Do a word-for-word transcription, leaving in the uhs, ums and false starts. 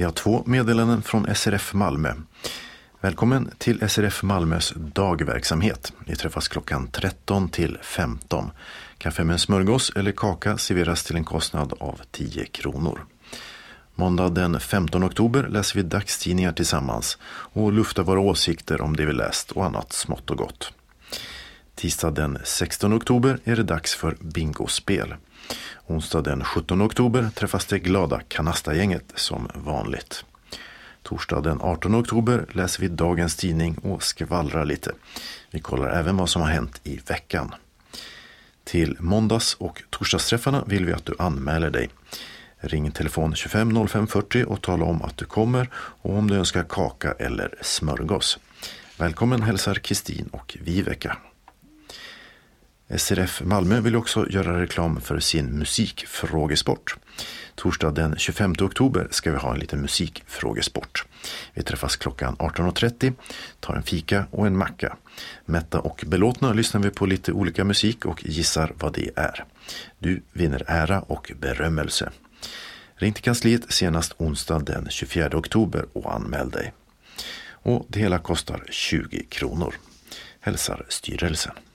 Vi har två meddelanden från S R F Malmö. Välkommen till S R F Malmös dagverksamhet. Vi träffas klockan tretton till femton. Kaffe med smörgås eller kaka serveras till en kostnad av tio kronor. Måndag den femtonde oktober läser vi dagstidningar tillsammans och luftar våra åsikter om det vi läst och annat smått och gott. Tisdag den sextonde oktober är det dags för bingospel. Onsdag den sjuttonde oktober träffas det glada Kanasta-gänget som vanligt. Torsdag den artonde oktober läser vi dagens tidning och skvallrar lite. Vi kollar även vad som har hänt i veckan. Till måndags- och torsdagsträffarna vill vi att du anmäler dig. Ring telefon tjugofem noll fem fyrtio och tala om att du kommer och om du önskar kaka eller smörgås. Välkommen hälsar Kristin och Viveka. S R F Malmö vill också göra reklam för sin musikfrågesport. Torsdag den tjugofemte oktober ska vi ha en liten musikfrågesport. Vi träffas klockan arton trettio, tar en fika och en macka. Mätta och belåtna lyssnar vi på lite olika musik och gissar vad det är. Du vinner ära och berömmelse. Ring till kansliet senast onsdag den tjugofjärde oktober och anmäl dig. Och det hela kostar tjugo kronor. Hälsar styrelsen.